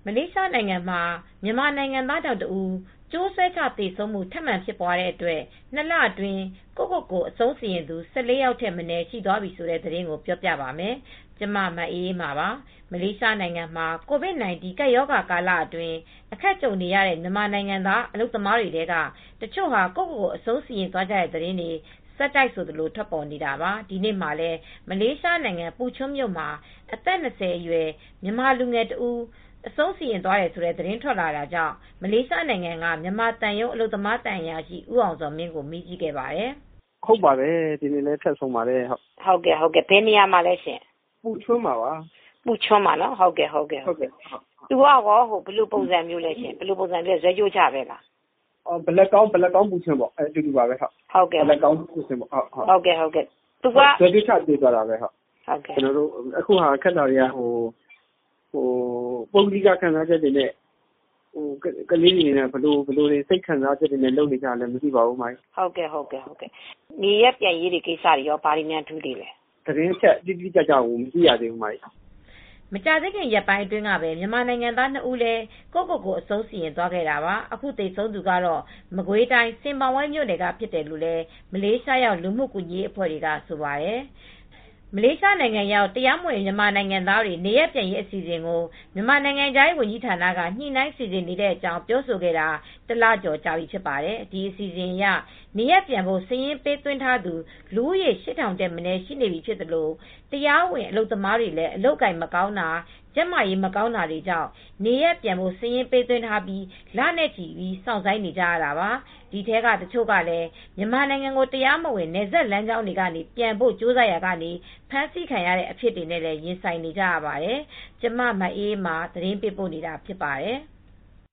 မလေးရှားနိုင်ငံမှာမြန်မာနိုင်ငံသားတောင်တဦးကျိုးဆွဲချသေဆုံးမှုထပ်မံဖြစ်ပွားတဲ့အတွက်2 လအတွင်းကိုအဆုံးစီရင်သူ14 ယောက်ထက်မနည်းရှိသွားပြီဆိုတဲ့သတင်းကိုပြောပြပါမယ်။ ကျမမအေးအေးမာပါ။ မလေးရှားနိုင်ငံမှာ COVID-19 ကပ်ရောဂါကာလအတွင်း အခက်ကြုံနေရတဲ့မြန်မာနိုင်ငံသားအလုပ်သမားတွေထဲကတချို့ဟာကိုအဆုံးစီရင်သွားကြတဲ့သတင်းတွေဆက်တိုက်ဆိုသလိုထွက်ပေါ်နေတာပါ။ ဒီနေ့မှာလည်းမလေးရှားနိုင်ငံပူချွန်းမြို့မှာအသက်20အရွယ်မြန်မာလူငယ်တဦးအဆုံးစီရင်သွားတယ်ဆိုတဲ့သတင်းထွက်လာတာကြောင့်မလေးရှားနိုင်ငံကမြန်မာသံရုံးအလုပ်သမားသံအရာရှိဦးအောင်ဇော်မင်းကိုမေးကြည့်ခဲ့ပါတယ်။ "ဟုတ်ပါတယ်ဒီနေ့လည်းထပ်ဆုံးပါတယ်ဟုတ်ဘယ်နေရာမှာလဲရှင်ပူချွန်းမှာပါပူချွန်းမှာနော်ဟုတ်ကဲ့သူကရောဘယ်လိုပုံစံမျိုးလဲရှင်ဘယ်လိုပုံစံမျိုးဇွဲကြိုးချပဲလားဘလက်ကောင်းပူချွန်းပေါ့အတူတူပါပဲဟုတ်ကဲ့ဘလက်ကောင်းပူချွန်းပေါ့ဟုတ်ကဲ့သူကဇွဲကြိုးချပြေးသွားတာပဲဟုတ်ကျွန်တော်တို့အခုဟာခက်တာတွေကပုံကြီးကခံစားချက်တွေနဲ့ကလေးတွေနဲ့ဘယ်လိုစိတ်ခံစားချက်တွေနဲ့လုပ်နေကြလဲမသိပါဘူးမိုင်းဟုတ်ကဲ့နေရက်ပြန်ရေးတွေကိစ္စတွေရောဘာတွေများထူးသေးလဲသတင်းချက်တိတိကျကျကိုမသိရသေးဘူးမိုင်းမကြာသေးခင်ရက်ပိုင်းအတွင်းကပဲမြန်မာနိုင်ငံသား2ဦးလည်းကိုအဆုံးစီရင်သွားခဲ့တာပါအခုသေဆုံးသူကတော့မကွေးတိုင်းစင်ပောင်ဝိုင်းမြို့နယ်ကဖြစ်တယ်လို့လည်းမလေးရှားရောက်လူမှုကူညီရေးအဖွဲ့တွေကဆိုပါတယ်မလေးရှားနိုင်ငံရောက်တရားမဝင်မြန်မာနိုင်ငံသားတွေနေရပ်ပြန်ရေးအစီအစဉ်ကိုမြန်မာနိုင်ငံခြားရေးဝန်ကြီးဌာနကညှိနှိုင်းစီစဉ်နေတဲ့အကြောင်းပြောဆိုခဲ့တာ1 လကျော်ကြာပြီဖြစ်ပါတယ်ဒီအစီအစဉ်အရနေရပ်ပြန်ဖို့စာရင်းပေးသွင်းထားသူလူဦးရေ8000ထက်မနည်းရှိနေပြီဖြစ်သလိုတရားဝင်အလုပ်သမားတွေလည်းအလုပ်အကိုင်မကောင်းတာကျန်းမာရေးမကောင်းတာတွေကြောင့်နေရပ်ပြန်ဖို့စာရင်းပေးသွင်းထားပြီးလနဲ့ချီပြီးစောင့်ဆိုင်းနေကြရတာပါဒီထဲကတချို့ကလည်းမြန်မာနိုင်ငံကိုတရားမဝင်နယ်စပ်လမ်းကြောင်းတွေကနေပြန်ဖို့ကြိုးစားရာကနေဖမ်းဆီးခံရတဲ့အဖြစ်တွေနဲ့လည်းရင်ဆိုင်နေကြရပါတယ်ကျမမအေးအေးမာသတင်းပေးပို့နေတာဖြစ်ပါတယ်